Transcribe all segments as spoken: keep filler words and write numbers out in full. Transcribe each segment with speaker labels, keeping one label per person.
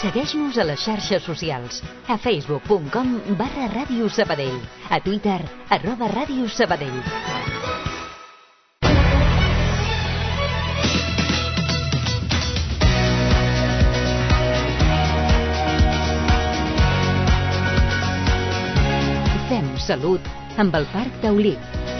Speaker 1: Segueix-nos a les xarxes socials. A facebook punt com barra Ràdio Sabadell. A Twitter, arroba Ràdio Sabadell. Fem salut amb el Parc Taulí.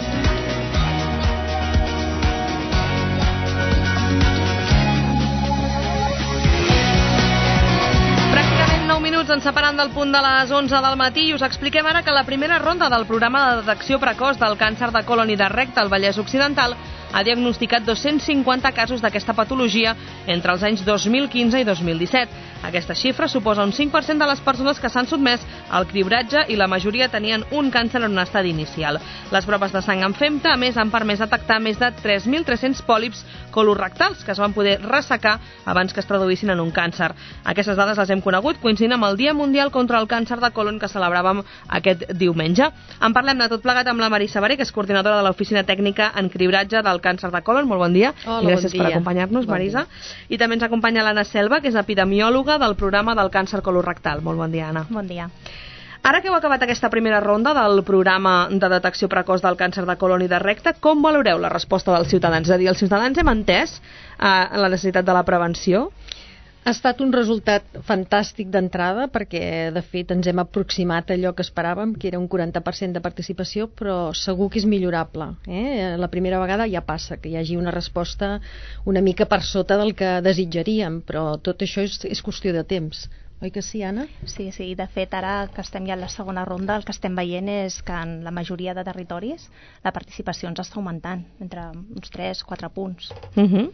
Speaker 2: Ens separant del punt de les onze del matí i us expliquem ara que la primera ronda del programa de detecció precoç del càncer de colon i de recte al Vallès Occidental ha diagnosticat dos-cents cinquanta casos d'aquesta patologia entre els anys dos mil quinze i dos mil disset. Aquesta xifra suposa un cinc per cent de les persones que s'han sotmès al cribratge i la majoria tenien un càncer en un estadi inicial. Les proves de sang en femta, a més, han permès detectar més de tres mil tres-cents pòlips colorectals que es van poder ressecar abans que es traduïssin en un càncer. Aquestes dades les hem conegut coincidint amb el Dia Mundial contra el Càncer de Colon que celebràvem aquest diumenge. En parlem de tot plegat amb la Marisa Sabaré, que és coordinadora de l'Oficina Tècnica en Cribratge del Càncer de Colon. Molt bon dia.
Speaker 3: Hola,
Speaker 2: I gràcies
Speaker 3: bon dia.
Speaker 2: per acompanyar-nos,
Speaker 3: bon
Speaker 2: Marisa.
Speaker 3: Dia.
Speaker 2: I també ens acompanya l'Anna Selva, que és epidemiòloga del programa del càncer colorectal. Molt bon dia, Anna.
Speaker 4: Bon dia.
Speaker 2: Ara que heu acabat aquesta primera ronda del programa de detecció precoç del càncer de colon i de recte, com valoreu la resposta dels ciutadans? És a dir, els ciutadans hem entès eh, la necessitat de la prevenció?
Speaker 3: Ha estat un resultat fantàstic d'entrada perquè, de fet, ens hem aproximat a allò que esperàvem, que era un quaranta per cent de participació, però segur que és millorable. Eh? La primera vegada ja passa, que hi hagi una resposta una mica per sota del que desitjaríem, però tot això és, és qüestió de temps. Oi que sí, Anna?
Speaker 4: Sí, sí, de fet, ara que estem ja en la segona ronda, el que estem veient és que en la majoria de territoris la participació ens està augmentant, entre uns tres quatre punts.
Speaker 2: Uh -huh.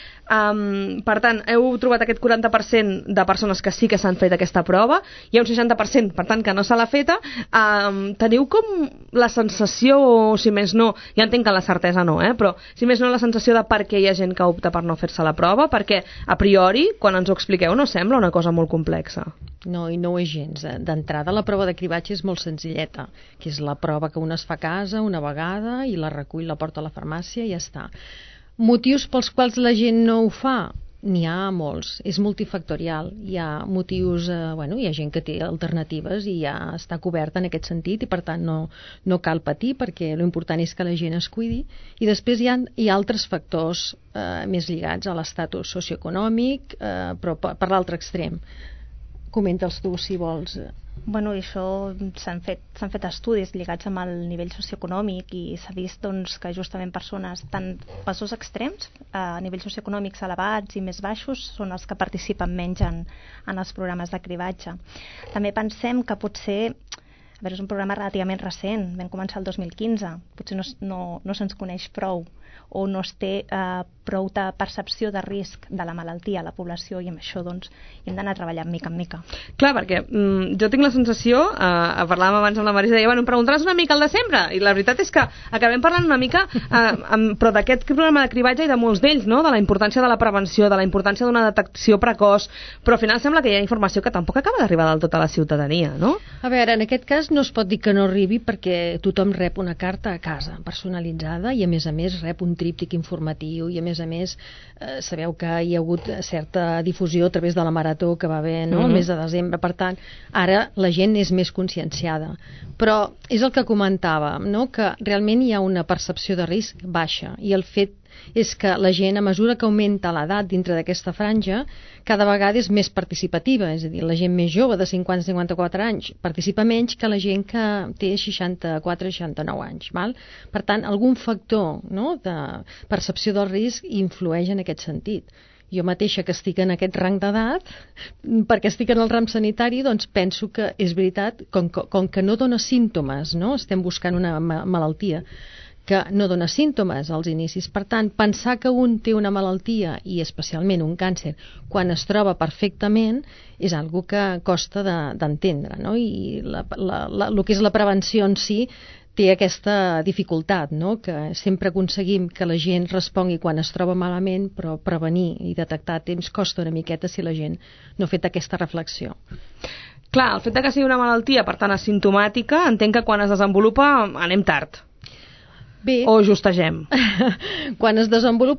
Speaker 2: Um, per tant, heu trobat aquest quaranta per cent de persones que sí que s'han fet aquesta prova, hi ha un seixanta per cent, per tant, que no se l'ha feta. Um, teniu com la sensació, si més no, ja entenc que la certesa no, eh, però si més no la sensació de per què hi ha gent que opta per no fer-se la prova? Perquè, a priori, quan ens ho expliqueu, no sembla una cosa molt complexa.
Speaker 3: No, i no ho és gens. D'entrada, la prova de cribatge és molt senzilleta, que és la prova que un es fa a casa una vegada i la recull, la porta a la farmàcia i ja està. Motius pels quals la gent no ho fa? N'hi ha molts, és multifactorial. Hi ha motius, eh, bueno, hi ha gent que té alternatives i ja està coberta en aquest sentit i per tant no, no cal patir perquè l'important és que la gent es cuidi. I després hi ha, hi ha altres factors eh, més lligats a l'estatus socioeconòmic, eh, però per, per l'altre extrem. Comenta'ls tu, si vols.
Speaker 4: Bueno, això s'han fet, s'han fet estudis lligats amb el nivell socioeconòmic i s'ha vist doncs, que justament persones tant pels dos extrems, a nivells socioeconòmics elevats i més baixos, són els que participen menys en, en els programes de cribatge. També pensem que potser, a veure, és un programa relativament recent, vam començar el dos mil quinze, potser no, no, no se'ns coneix prou o no es té eh, prou de percepció de risc de la malaltia a la població i amb això doncs hem d'anar treballant mica en mica.
Speaker 2: Clar, perquè mm, jo tinc la sensació, eh, parlàvem abans amb la Marisa, deia, bueno, em preguntaràs una mica al desembre, i la veritat és que acabem parlant una mica eh, amb, però d'aquest programa de cribatge i de molts d'ells, no? De la importància de la prevenció, de la importància d'una detecció precoç, però al final sembla que hi ha informació que tampoc acaba d'arribar del tot a la ciutadania, no?
Speaker 3: A veure, en aquest cas no es pot dir que no arribi perquè tothom rep una carta a casa personalitzada i a més a més rep un tríptic informatiu i a més a més eh, sabeu que hi ha hagut certa difusió a través de la marató que va haver, no? Mm-hmm. El mes de desembre, per tant ara la gent és més conscienciada, però és el que comentàvem, no? Que realment hi ha una percepció de risc baixa i el fet és que la gent, a mesura que augmenta l'edat dintre d'aquesta franja, cada vegada és més participativa, és a dir, la gent més jove de cinquanta a cinquanta-quatre anys participa menys que la gent que té seixanta-quatre a seixanta-nou anys. Val? Per tant, algun factor, no?, de percepció del risc influeix en aquest sentit. Jo mateixa, que estic en aquest rang d'edat, perquè estic en el ram sanitari, doncs penso que és veritat, com, com que no dona símptomes, no?, estem buscant una ma- malaltia que no dona símptomes als inicis. Per tant, pensar que un té una malaltia, i especialment un càncer, quan es troba perfectament, és algo que costa de, d'entendre, no? I la, la, la, el que és la prevenció en si té aquesta dificultat, no? Que sempre aconseguim que la gent respongui quan es troba malament, però prevenir i detectar a temps costa una miqueta si la gent no ha fet aquesta reflexió.
Speaker 2: Clar, el fet de que sigui una malaltia, per tant, asimptomàtica, entenc que quan es desenvolupa anem tard.
Speaker 3: Bé,
Speaker 2: o justegem?
Speaker 3: Quan es desenvolupa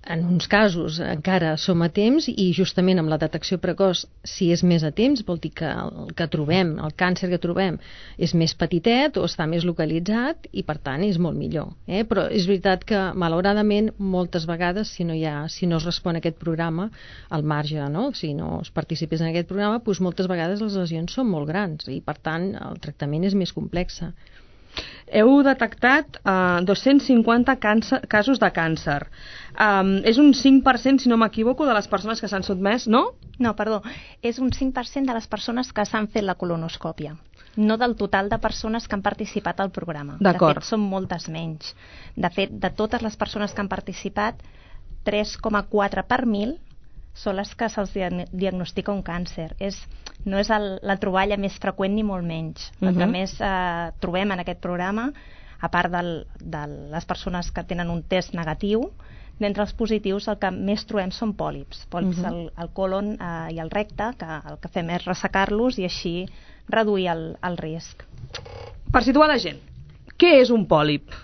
Speaker 3: en uns casos encara som a temps i justament amb la detecció precoç, si és més a temps, vol dir que el que trobem, el càncer que trobem és més petitet o està més localitzat i per tant és molt millor. Eh? Però és veritat que malauradament moltes vegades si no, hi ha, si no es respon a aquest programa al marge, no? Si no es participés en aquest programa, doncs moltes vegades les lesions són molt grans i per tant el tractament és més complex.
Speaker 2: Heu detectat uh, dos-cents cinquanta càncer, casos de càncer. Um, és un cinc per cent, si no m'equivoco, de les persones que s'han sotmès, no?
Speaker 4: No, perdó. És un cinc per cent de les persones que s'han fet la colonoscòpia, no del total de persones que han participat al programa. De fet, són moltes menys. De fet, de totes les persones que han participat, tres coma quatre per mil són les que se'ls diagnostica un càncer. És, no és el, la troballa més freqüent ni molt menys. El uh-huh. que més eh, trobem en aquest programa, a part del, de les persones que tenen un test negatiu, d'entre els positius el que més trobem són pòlips. Pòlips uh-huh. al, al colon eh, i al recte, que el que fem és ressecar-los i així reduir el, el risc.
Speaker 2: Per situar la gent, què és un pòlip?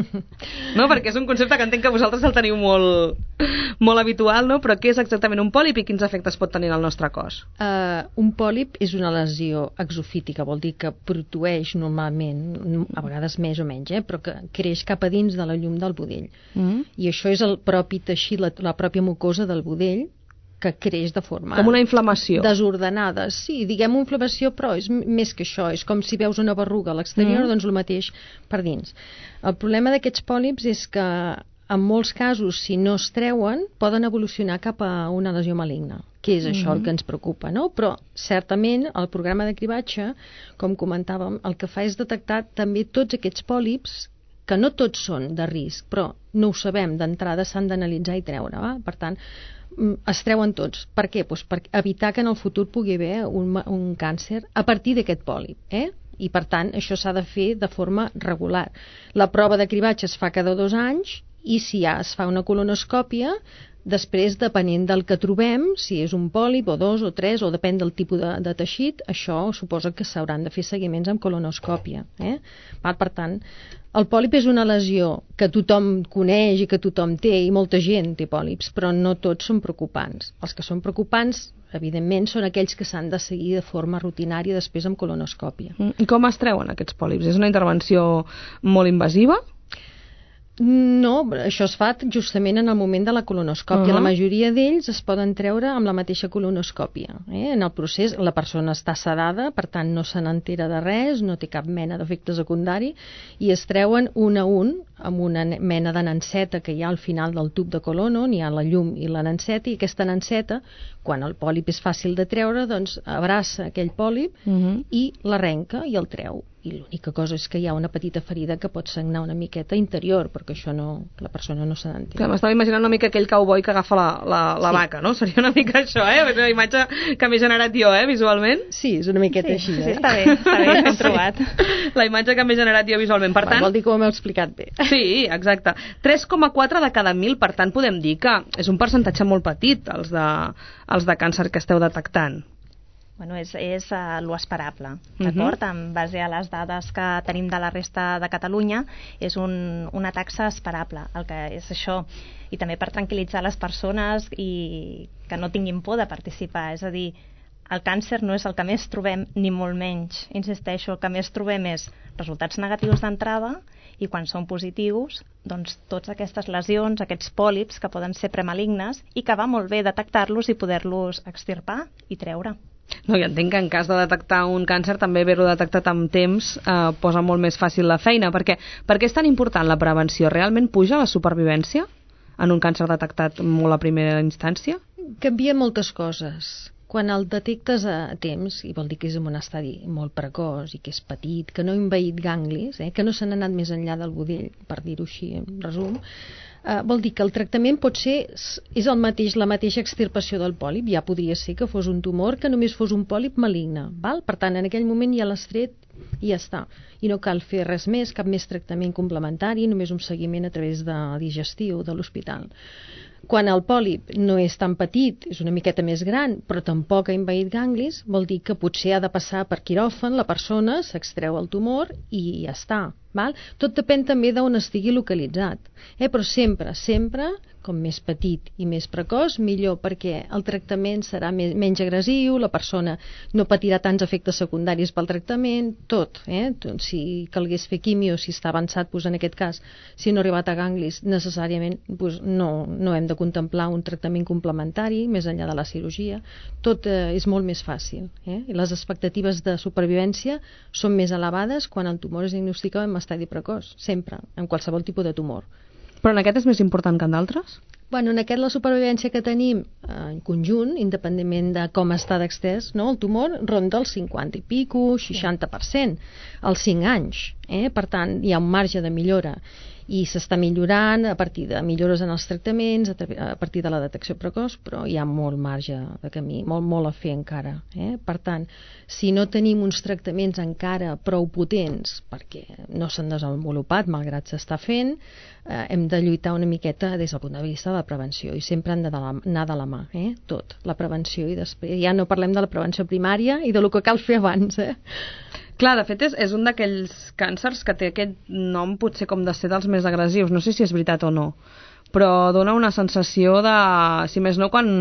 Speaker 2: No, perquè és un concepte que entenc que vosaltres el teniu molt, molt habitual, no? Però què és exactament un pòlip i quins efectes pot tenir al nostre cos?
Speaker 3: Uh, un pòlip és una lesió exofítica, vol dir que produeix normalment, a vegades més o menys, eh? Però que creix cap a dins de la llum del budell. Mm-hmm. I això és el propi teixit, la, la pròpia mucosa del budell, que creix de forma...
Speaker 2: Com una inflamació.
Speaker 3: Desordenada. Sí, diguem inflamació, però és més que això. És com si veus una berruga a l'exterior, mm. doncs el mateix per dins. El problema d'aquests pòlips és que en molts casos, si no es treuen, poden evolucionar cap a una lesió maligna, que és això mm. el que ens preocupa, no? Però, certament, el programa de cribatge, com comentàvem, el que fa és detectar també tots aquests pòlips que no tots són de risc, però no ho sabem, d'entrada s'han d'analitzar i treure. Va? Per tant, es treuen tots. Per què? Pues per evitar que en el futur pugui haver un, un càncer a partir d'aquest pòlip. Eh? I per tant, això s'ha de fer de forma regular. La prova de cribatge es fa cada dos anys i si ja es fa una colonoscòpia, després, depenent del que trobem, si és un pòlip o dos o tres, o depèn del tipus de, de teixit, això suposa que s'hauran de fer seguiments amb colonoscòpia. Eh? Per tant, el pòlip és una lesió que tothom coneix i que tothom té, i molta gent té pòlips, però no tots són preocupants. Els que són preocupants, evidentment, són aquells que s'han de seguir de forma rutinària després amb colonoscòpia.
Speaker 2: I com es treuen aquests pòlips? És una intervenció molt invasiva?
Speaker 3: No, això es fa justament en el moment de la colonoscòpia. Uh-huh. La majoria d'ells es poden treure amb la mateixa colonoscòpia. Eh? En el procés la persona està sedada, per tant no se n'entera de res, no té cap mena d'efecte secundari, i es treuen un a un amb una mena de nanceta que hi ha al final del tub de colon, on hi ha la llum i la nanceta, i aquesta nanceta, quan el pòlip és fàcil de treure, doncs abraça aquell pòlip uh-huh. i l'arrenca i el treu. I l'única cosa és que hi ha una petita ferida que pot sagnar una miqueta interior, perquè això no, la persona no se n'entén.
Speaker 2: M'estava imaginant una mica aquell cowboy que agafa la, la, la sí. vaca, no? Seria una mica això, eh? És una imatge que m'he generat jo, eh, visualment.
Speaker 3: Sí, és una miqueta
Speaker 4: sí,
Speaker 3: així, eh?
Speaker 4: Sí, està bé, està bé, ben sí. trobat.
Speaker 2: La imatge que m'he generat jo visualment, per
Speaker 3: Va,
Speaker 2: tant...
Speaker 3: Vol dir que ho hem explicat bé.
Speaker 2: Sí, exacte. tres coma quatre de cada mil, per tant, podem dir que és un percentatge molt petit, els de, els de càncer que esteu detectant.
Speaker 4: Bueno, és, és uh, lo esperable, d'acord? Uh-huh. En base a les dades que tenim de la resta de Catalunya, és un, una taxa esperable, el que és això. I també per tranquil·litzar les persones i que no tinguin por de participar. És a dir, el càncer no és el que més trobem, ni molt menys. Insisteixo, el que més trobem és resultats negatius d'entrada i quan són positius, doncs totes aquestes lesions, aquests pòlips que poden ser premalignes i que va molt bé detectar-los i poder-los extirpar i treure.
Speaker 2: No, i entenc que en cas de detectar un càncer també haver-ho detectat amb temps eh, posa molt més fàcil la feina, perquè per què és tan important la prevenció? Realment puja la supervivència en un càncer detectat molt a primera instància?
Speaker 3: Canvia moltes coses. Quan el detectes a temps, i vol dir que és en un estadi molt precoç i que és petit, que no ha envaït ganglis, eh, que no se n'ha anat més enllà del budell, per dir-ho així en resum, Uh, vol dir que el tractament pot ser és el mateix, la mateixa extirpació del pòlip. Ja podria ser que fos un tumor que només fos un pòlip maligne, val? Per tant, en aquell moment ja l'has tret i ja està, i no cal fer res més, cap més tractament complementari, només un seguiment a través de digestiu de l'hospital. Quan el pòlip no és tan petit, és una miqueta més gran, però tampoc ha envaït ganglis, vol dir que potser ha de passar per quiròfan la persona, s'extreu el tumor i ja està. Val? Tot depèn també d'on estigui localitzat, eh? Però sempre, sempre, com més petit i més precoç, millor, perquè el tractament serà més, menys agressiu, la persona no patirà tants efectes secundaris pel tractament, tot, eh? Si calgués fer quimio, si està avançat, doncs en aquest cas, si no ha arribat a ganglis, necessàriament doncs no, no hem de contemplar un tractament complementari, més enllà de la cirurgia, tot eh, és molt més fàcil, eh? I les expectatives de supervivència són més elevades quan el tumor es diagnostica en estadi precoç, sempre, en qualsevol tipus de tumor.
Speaker 2: Però en aquest és més important que en d'altres?
Speaker 3: Bueno, en aquest la supervivència que tenim eh, en conjunt, independentment de com està d'extès, no? El tumor ronda el cinquanta i pico, seixanta per cent als cinc anys. Eh? Per tant, hi ha un marge de millora i s'està millorant a partir de millores en els tractaments, a partir de la detecció precoç, però hi ha molt marge de camí, molt, molt a fer encara. Eh? Per tant, si no tenim uns tractaments encara prou potents, perquè no s'han desenvolupat, malgrat s'està fent, eh, hem de lluitar una miqueta des del punt de vista de la prevenció, i sempre han d'anar de la mà, eh? Tot, la prevenció, i després ja no parlem de la prevenció primària i de lo que cal fer abans, eh?
Speaker 2: Clar, de fet, és, és un d'aquells càncers que té aquest nom potser com de ser dels més agressius. No sé si és veritat o no, però dona una sensació de, si més no, quan...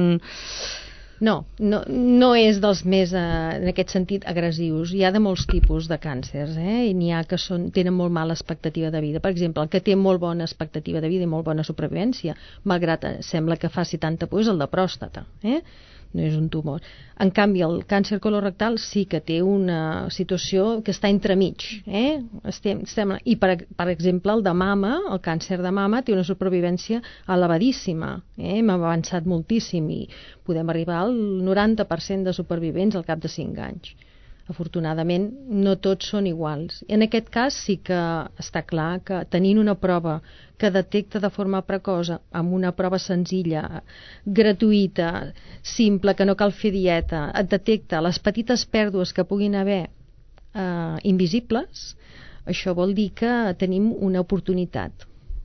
Speaker 3: No, no, no és dels més, eh, en aquest sentit, agressius. Hi ha de molts tipus de càncers, eh? I n'hi ha que són, tenen molt mala expectativa de vida. Per exemple, el que té molt bona expectativa de vida i molt bona supervivència, malgrat eh, sembla que faci tanta por, és el de pròstata, eh? No és un tumor. En canvi, el càncer colorectal sí que té una situació que està entremig, eh? Estem, estem, i per, per exemple el de mama, el càncer de mama té una supervivència elevadíssima, eh? Hem avançat moltíssim i podem arribar al noranta per cent de supervivents al cap de cinc anys. Afortunadament, no tots són iguals. En aquest cas sí que està clar que tenint una prova que detecta de forma precoç, amb una prova senzilla, gratuïta, simple, que no cal fer dieta, et detecta les petites pèrdues que puguin haver eh, invisibles, això vol dir que tenim una oportunitat.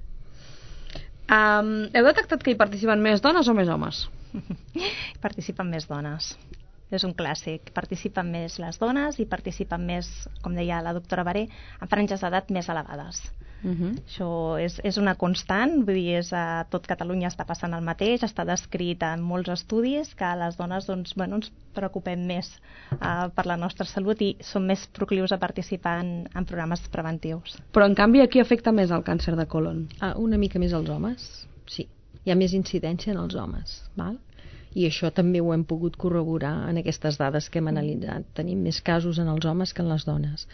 Speaker 2: Um, heu detectat que hi participen més dones o més homes?
Speaker 4: Participen més dones. És un clàssic. Participen més les dones i participen més, com deia la doctora Baré, en franges d'edat més elevades. Uh-huh. Això és, és una constant, vull dir, és a tot Catalunya està passant el mateix, està descrit en molts estudis que les dones doncs, bueno, ens preocupem més uh, per la nostra salut i som més proclius a participar en, en programes preventius.
Speaker 2: Però en canvi a qui afecta més el càncer de colon?
Speaker 3: Ah, una mica més als homes, sí. Hi ha més incidència en els homes, val? I això també ho hem pogut corroborar en aquestes dades que hem analitzat. Tenim més casos en els homes que en les dones.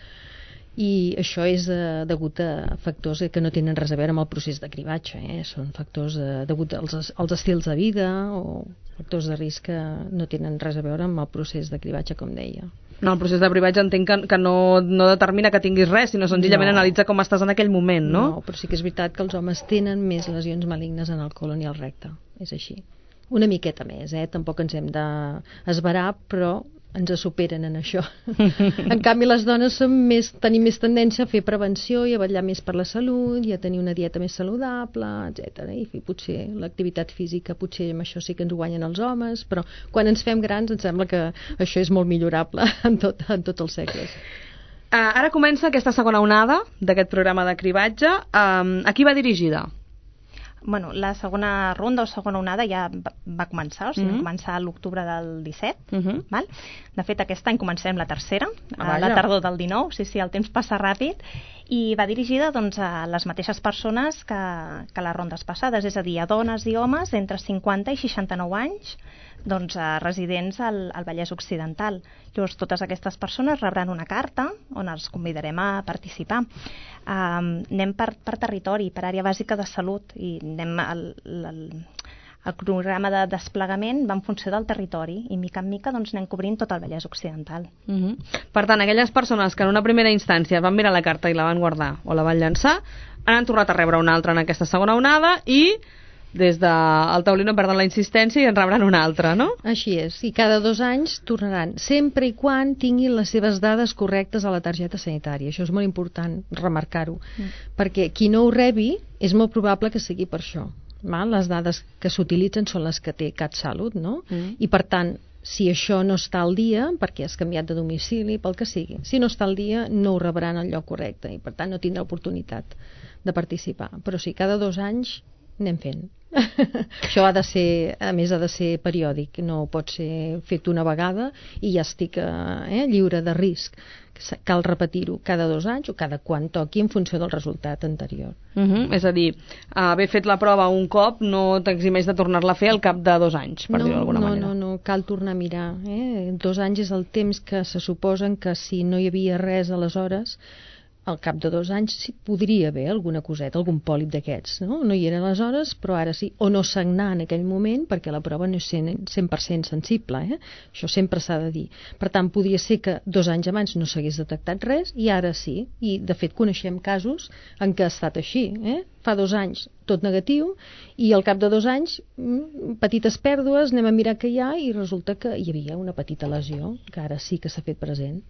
Speaker 3: I això és eh, degut a factors que no tenen res a veure amb el procés de cribatge, eh? Són factors eh, degut als, als estils de vida o factors de risc que no tenen res a veure amb el procés de cribatge, com deia.
Speaker 2: No, el procés de cribatge entenc que, que no, no determina que tinguis res, sinó senzillament no. Analitza com estàs en aquell moment, no?
Speaker 3: No, però sí que és veritat que els homes tenen més lesions malignes en el colon i el recte. És així. Una miqueta més, eh? Tampoc ens hem d'esverar, però ens superen en això. En canvi, les dones som més, tenim més tendència a fer prevenció i a vetllar més per la salut i a tenir una dieta més saludable, etcètera. I potser l'activitat física, potser amb això sí que ens guanyen els homes, però quan ens fem grans ens sembla que això és molt millorable en, tot, en tots els segles.
Speaker 2: Uh, ara comença aquesta segona onada d'aquest programa de cribatge. Um, a qui va dirigida?
Speaker 4: Bueno, la segona ronda o segona onada ja va, va començar, o sigui, uh-huh. va començar a l'octubre del disset, uh-huh. val? De fet, aquest any comencem la tercera, ah, a la tardor del dinou, sí, sí, el temps passa ràpid, i va dirigida doncs, a les mateixes persones que, que les rondes passades, és a dir, a dones i homes entre cinquanta i seixanta-nou anys, doncs, a residents al, al Vallès Occidental. Llavors, totes aquestes persones rebran una carta on els convidarem a participar. Um, anem per, per territori, per àrea bàsica de salut, i anem al, al, el programa de desplegament va en funció del territori i mica en mica doncs, anem cobrint tot el Vallès Occidental.
Speaker 2: Uh-huh. Per tant, aquelles persones que en una primera instància van mirar la carta i la van guardar o la van llançar, han tornat a rebre una altra en aquesta segona onada i des del taulí no perden la insistència i en rebran una altra, no?
Speaker 3: Així és, i cada dos anys tornaran, sempre i quan tinguin les seves dades correctes a la targeta sanitària. Això és molt important remarcar-ho, mm. perquè qui no ho rebi és molt probable que sigui per això. Val? Les dades que s'utilitzen són les que té CatSalut, no? Mm. I per tant, Si això no està al dia, perquè has canviat de domicili, pel que sigui, si no està al dia no ho rebran al lloc correcte i per tant no tindrà oportunitat de participar. Però sí, cada dos anys anem fent. Això ha de ser, a més ha de ser periòdic, no pot ser fet una vegada i ja estic eh, lliure de risc. Cal repetir-ho cada dos anys o cada quan toqui en funció del resultat anterior.
Speaker 2: Uh -huh. És a dir, haver fet la prova un cop no t'eximeix de tornar-la a fer al cap de dos anys, per
Speaker 3: no,
Speaker 2: dir-ho d'alguna
Speaker 3: no,
Speaker 2: manera.
Speaker 3: No, no, cal tornar a mirar. Eh? Dos anys és el temps que se suposen que si no hi havia res aleshores, al cap de dos anys sí podria haver alguna coseta, algun pòlip d'aquests, no? No hi era aleshores, però ara sí. O no sagnar en aquell moment, perquè la prova no és cent per cent sensible, eh? Això sempre s'ha de dir. Per tant, podria ser que dos anys abans no s'hagués detectat res i ara sí. I, de fet, coneixem casos en què ha estat així, eh? Fa dos anys tot negatiu i al cap de dos anys petites pèrdues, anem a mirar què hi ha i resulta que hi havia una petita lesió, que ara sí que s'ha fet present.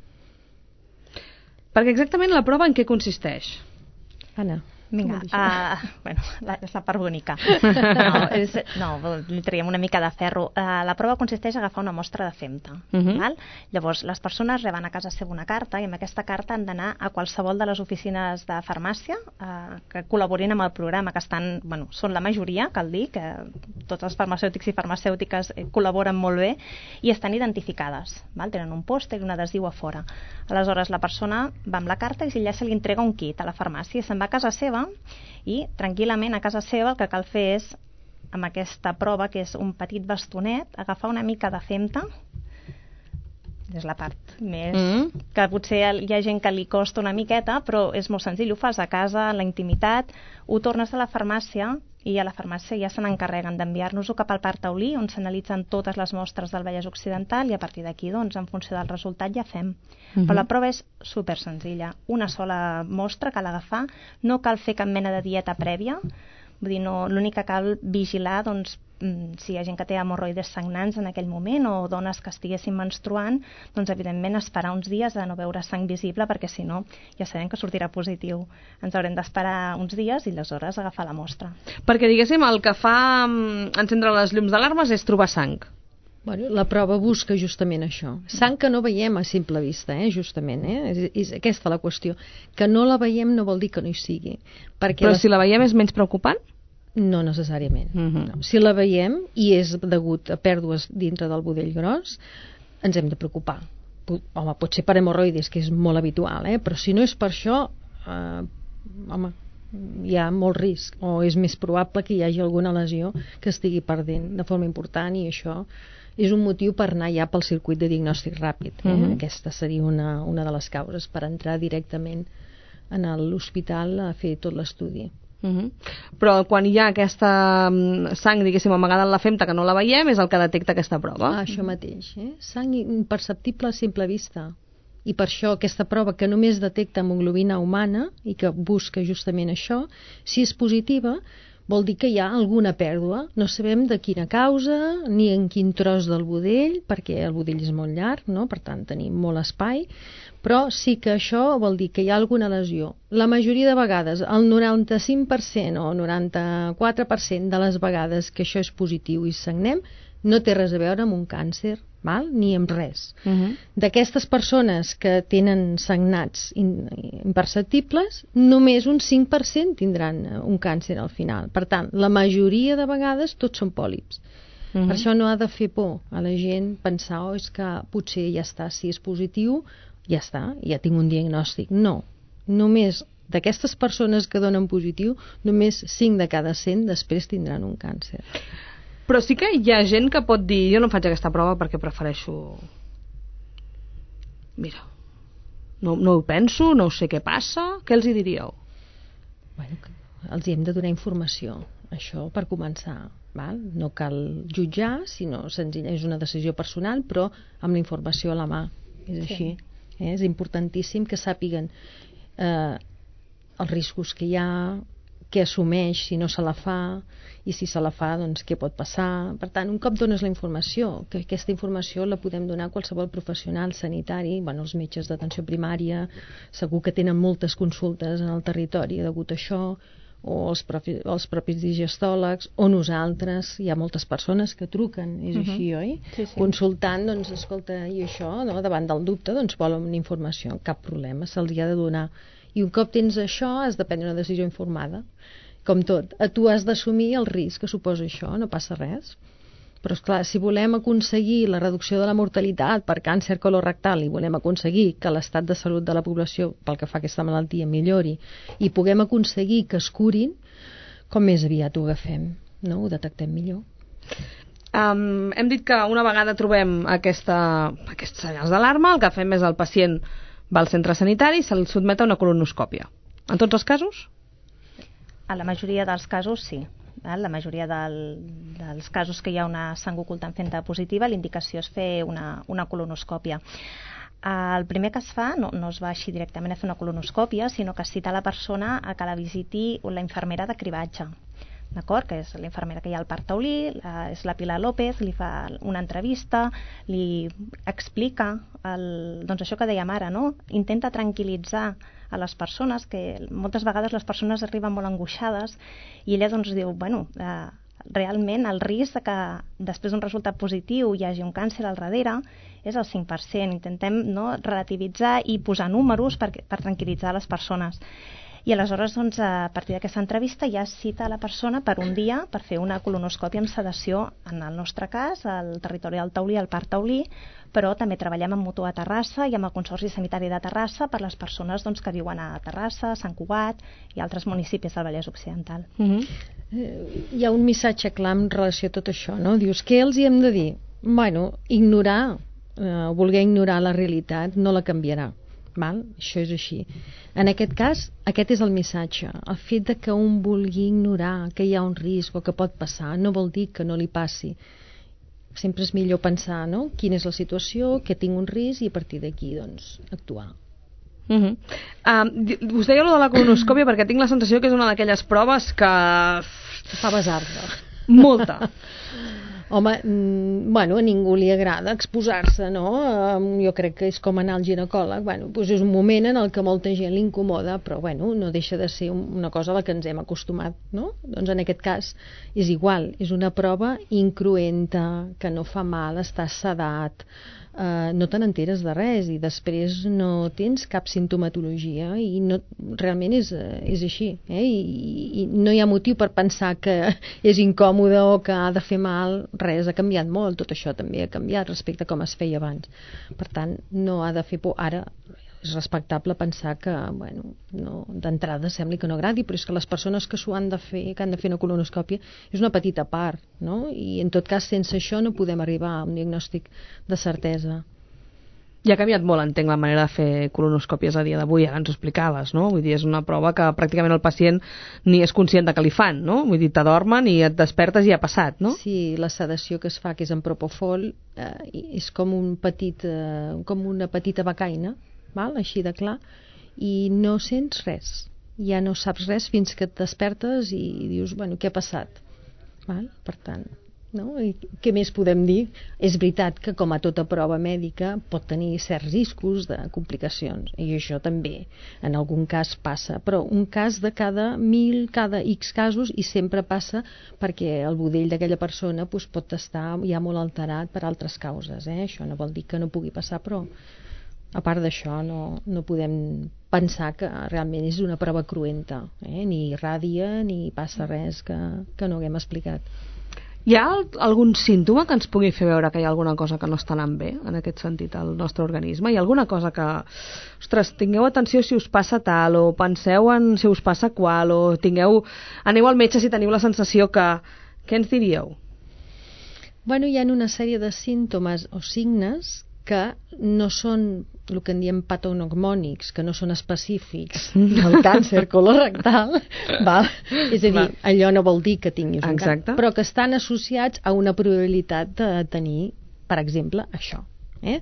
Speaker 2: Perquè exactament la prova en què consisteix?
Speaker 3: Anna.
Speaker 4: Vinga, uh, bueno, la, és la part bonica. No, és, no, li traiem una mica de ferro. Uh, la prova consisteix a agafar una mostra de femta. Uh -huh. Val? Llavors, les persones reben a casa seva una carta i amb aquesta carta han d'anar a qualsevol de les oficines de farmàcia uh, que col·laborin amb el programa, que estan, bueno, són la majoria, cal dir, que tots els farmacèutics i farmacèutiques eh, col·laboren molt bé i estan identificades. Val? Tenen un pòster i un adhesiu a fora. Aleshores, la persona va amb la carta i ja se li entrega un kit a la farmàcia i se'n va a casa seva i tranquil·lament a casa seva el que cal fer és, amb aquesta prova, que és un petit bastonet, agafar una mica de femta, és la part més mm. que potser hi ha gent que li costa una miqueta, però és molt senzill, ho fas a casa, en la intimitat, ho tornes a la farmàcia i a la farmàcia ja se n'encarreguen d'enviar-nos-ho cap al Parc Taulí, on s'analitzen totes les mostres del Vallès Occidental i a partir d'aquí, doncs, en funció del resultat ja fem. Mm-hmm. Però la prova és super senzilla. Una sola mostra cal agafar, no cal fer cap mena de dieta prèvia, vull dir, no, l'únic que cal vigilar, doncs, si hi ha gent que té hemorroides sagnants en aquell moment o dones que estiguessin menstruant, doncs evidentment esperar uns dies a no veure sang visible perquè si no ja sabem que sortirà positiu. Ens haurem d'esperar uns dies i aleshores agafar la mostra.
Speaker 2: Perquè diguéssim el que fa encendre les llums d'alarmes és trobar sang.
Speaker 3: Bueno, la prova busca justament això. Sang que no veiem a simple vista, eh, justament. Eh? És, és aquesta la qüestió. Que no la veiem no vol dir que no hi sigui. Perquè
Speaker 2: Però
Speaker 3: les...
Speaker 2: si la veiem és menys preocupant?
Speaker 3: No necessàriament.
Speaker 2: Uh-huh.
Speaker 3: No. Si la veiem i és degut a pèrdues dintre del budell gros, ens hem de preocupar. Home, pot ser per hemorroides, que és molt habitual, eh? Però si no és per això, eh, home, hi ha molt risc, o és més probable que hi hagi alguna lesió que estigui perdent de forma important i això és un motiu per anar ja pel circuit de diagnòstic ràpid. Eh? Uh-huh. Aquesta seria una, una de les causes per entrar directament en l'hospital a fer tot l'estudi.
Speaker 2: Uh-huh. Però quan hi ha aquesta sang, diguéssim, amagada en la femta que no la veiem, és el que detecta aquesta prova.
Speaker 3: Ah, això mateix, eh? Sang imperceptible a simple vista. I per això aquesta prova que només detecta hemoglobina humana i que busca justament això, si és positiva, vol dir que hi ha alguna pèrdua. No sabem de quina causa ni en quin tros del budell, perquè el budell és molt llarg, no? Per tant tenim molt espai, però sí que això vol dir que hi ha alguna lesió. La majoria de vegades, el noranta-cinc per cent o noranta-quatre per cent de les vegades que això és positiu i sagnem, no té res a veure amb un càncer, val? Ni amb res. Uh-huh. D'aquestes persones que tenen sagnats imperceptibles, només un cinc per cent tindran un càncer al final. Per tant, la majoria de vegades tots són pòlips. Uh-huh. Per això no ha de fer por a la gent pensar, oh, és que potser ja està, si és positiu, ja està, ja tinc un diagnòstic. No, només d'aquestes persones que donen positiu, només cinc de cada cent després tindran un càncer.
Speaker 2: Però sí que hi ha gent que pot dir, jo no faig aquesta prova perquè prefereixo... Mira, no, no ho penso, no sé què passa, què els hi diríeu?
Speaker 3: Bueno, els hi hem de donar informació, això per començar, val? No cal jutjar, sinó senzilla, és una decisió personal, però amb la informació a la mà, és així. Sí. Eh? És importantíssim que sàpiguen eh, els riscos que hi ha, què assumeix si no se la fa, i si se la fa, doncs què pot passar. Per tant, un cop dones la informació, que aquesta informació la podem donar a qualsevol professional sanitari, bueno, els metges d'atenció primària, segur que tenen moltes consultes en el territori degut a això, o els propis, els propis digestòlegs, o nosaltres, hi ha moltes persones que truquen, és uh-huh. així, oi?
Speaker 4: Sí, sí.
Speaker 3: Consultant, doncs, escolta, i això, no? Davant del dubte, doncs volen informació, cap problema, se'ls hi ha de donar. I un cop tens això, has de prendre una decisió informada. Com tot, tu has d'assumir el risc que suposa això, no passa res. Però, esclar, si volem aconseguir la reducció de la mortalitat per càncer colorectal i volem aconseguir que l'estat de salut de la població pel que fa a aquesta malaltia millori i puguem aconseguir que es curin, com més aviat ho agafem, no? Ho detectem millor.
Speaker 2: Um, hem dit que una vegada trobem aquesta, aquests senyals d'alarma, el que fem és el pacient va al centre sanitari i se'l sotmet a una colonoscòpia. En tots els casos?
Speaker 4: A la majoria dels casos, sí. La majoria del, dels casos que hi ha una sang ocultant fenta positiva, l'indicació és fer una, una colonoscòpia. El primer que es fa no, no es va així directament a fer una colonoscòpia, sinó que es cita la persona a que la visiti la infermera de cribatge, d'acord? Que és la infermera que hi ha al Parc Taulí, la, és la Pilar López, li fa una entrevista, li explica el, doncs això que dèiem ara, no? Intenta tranquil·litzar a les persones, que moltes vegades les persones arriben molt angoixades i ella doncs diu, bueno, eh, realment el risc de que després d'un resultat positiu hi hagi un càncer al darrere és el cinc per cent. Intentem, no, relativitzar i posar números per, per tranquil·litzar les persones. I aleshores, doncs, a partir d'aquesta entrevista ja es cita a la persona per un dia per fer una colonoscòpia amb sedació, en el nostre cas, al territori del Taulí, al Parc Taulí, però també treballem amb Mutu a Terrassa i amb el Consorci Sanitari de Terrassa per les persones, doncs, que viuen a Terrassa, Sant Cugat i altres municipis del Vallès Occidental.
Speaker 3: Uh-huh. eh, hi ha un missatge clar en relació a tot això, no? Dius, què els hi hem de dir? Bueno, ignorar, eh, voler ignorar la realitat no la canviarà. Val? Això és així. En aquest cas, aquest és el missatge. El fet de que un vulgui ignorar que hi ha un risc o que pot passar no vol dir que no li passi. Sempre és millor pensar, no?, quina és la situació, que tinc un risc i a partir d'aquí, doncs, actuar.
Speaker 2: Uh-huh. Uh, us deia allò de la colonoscòpia perquè tinc la sensació que és una d'aquelles proves que...
Speaker 3: Fa basar-te.
Speaker 2: Molta.
Speaker 3: Home, mm, bueno, a ningú li agrada exposar-se, no? Um, jo crec que és com anar al ginecòleg. Bueno, doncs és un moment en el que molta gent li incomoda, però bueno, no deixa de ser una cosa a la que ens hem acostumat, no? Doncs en aquest cas és igual, és una prova incruenta, que no fa mal, està sedat, Uh, no te n'enteres de res i després no tens cap sintomatologia i no, realment és, és així, eh? I, i no hi ha motiu per pensar que és incòmode o que ha de fer mal. Res, ha canviat molt, tot això també ha canviat respecte a com es feia abans, per tant no ha de fer por. Ara és respectable pensar que, bueno, no, d'entrada sembli que no agradi, però és que les persones que s'ho han de fer, que han de fer una colonoscòpia, és una petita part, no? I en tot cas sense això no podem arribar a un diagnòstic de certesa.
Speaker 2: I ha canviat molt, entenc, la manera de fer colonoscòpies a dia d'avui, ara ens ho explicaves, no? Vull dir, és una prova que pràcticament el pacient ni és conscient de que li fan, no? Vull dir, t'adormen i et despertes i ha passat, no?
Speaker 3: Sí, la sedació que es fa, que és en propofol, eh, és com, un petit, eh, com una petita becaina, val? Així de clar, i no sents res, ja no saps res fins que et despertes i dius, bueno, què ha passat? Val? Per tant, no? I què més podem dir? És veritat que com a tota prova mèdica pot tenir certs riscos de complicacions, i això també en algun cas passa, però un cas de cada mil, cada X casos, i sempre passa perquè el budell d'aquella persona doncs, pot estar ja molt alterat per altres causes, eh? Això no vol dir que no pugui passar, però a part d'això no, no podem pensar que realment és una prova cruenta, eh? Ni irradia ni passa res que, que no haguem explicat.
Speaker 2: Hi ha algun símptoma que ens pugui fer veure que hi ha alguna cosa que no està anant bé en aquest sentit al nostre organisme? Hi ha alguna cosa que, ostres, tingueu atenció si us passa tal, o penseu en si us passa qual, o tingueu, aneu al metge si teniu la sensació que... Què ens diríeu?
Speaker 3: Bueno, hi ha una sèrie de símptomes o signes que no són el que en diem patognomònics, que no són específics del càncer colorectal, val? És a dir, val. Allò no vol dir que tinguis un càncer, però que estan associats a una probabilitat de tenir, per exemple, això. Eh?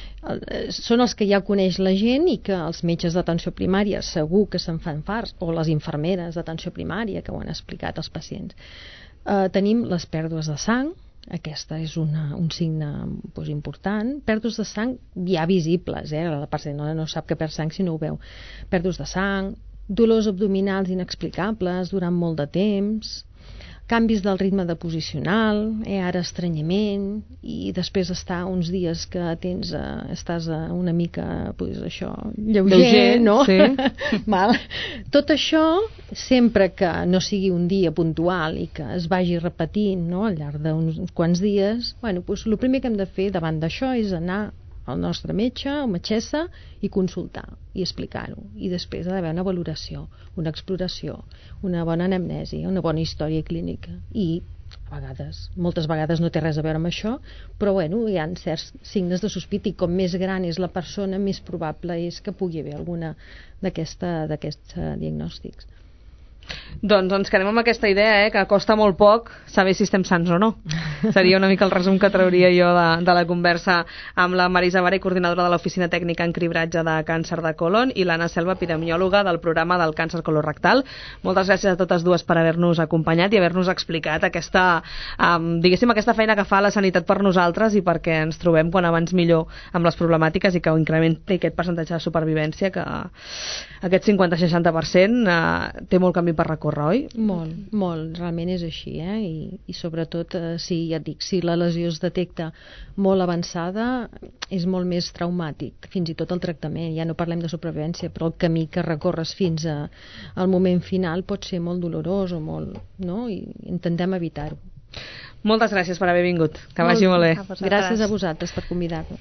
Speaker 3: Són els que ja coneix la gent i que els metges d'atenció primària segur que se'n fan farts, o les infermeres d'atenció primària que ho han explicat als pacients. Eh, tenim les pèrdues de sang. Aquesta és una, un signe doncs, important. Pèrdues de sang ja visibles, eh? La persona no sap que perd sang si no ho veu. Pèrdues de sang, dolors abdominals inexplicables durant molt de temps, canvis del ritme de posicional, eh, ara estranyament, i després estar uns dies que tens, eh, estàs eh, una mica, pues, això, lleuger,
Speaker 2: lleuger
Speaker 3: no?
Speaker 2: Sí.
Speaker 3: Mal. Tot això, sempre que no sigui un dia puntual i que es vagi repetint, no?, al llarg d'uns quants dies, bueno, pues, el primer que hem de fer davant d'això és anar al nostre metge o metgessa i consultar i explicar-ho, i després ha d'haver una valoració, una exploració, una bona anamnesi, una bona història clínica, i a vegades, moltes vegades no té res a veure amb això, però bueno, hi ha certs signes de sospita, i com més gran és la persona, més probable és que pugui haver alguna d'aquesta, d'aquests uh, diagnòstics.
Speaker 2: Doncs ens quedem amb aquesta idea, eh, que costa molt poc saber si estem sants o no. Seria una mica el resum que trauria jo de, de la conversa amb la Marisa Vare, coordinadora de l'Oficina Tècnica en Cribratge de Càncer de Colon, i l'Anna Selva, epidemiòloga del programa del càncer colorectal. Moltes gràcies a totes dues per haver-nos acompanyat i haver-nos explicat aquesta, um, diguéssim, aquesta feina que fa la sanitat per nosaltres i perquè ens trobem quan abans millor amb les problemàtiques i que incrementi aquest percentatge de supervivència, que aquest cinquanta a seixanta per cent uh, té molt camí per recórrer, oi?
Speaker 3: Molt, molt, realment és així, eh? I, i sobretot, eh, si, ja et dic, si la lesió es detecta molt avançada, és molt més traumàtic, fins i tot el tractament, ja no parlem de supervivència, però el camí que recorres fins a, al moment final pot ser molt dolorós o molt, no? I intentem evitar-ho.
Speaker 2: Moltes gràcies per haver vingut, que vagi molt bé.
Speaker 3: Gràcies a vosaltres per convidar-nos.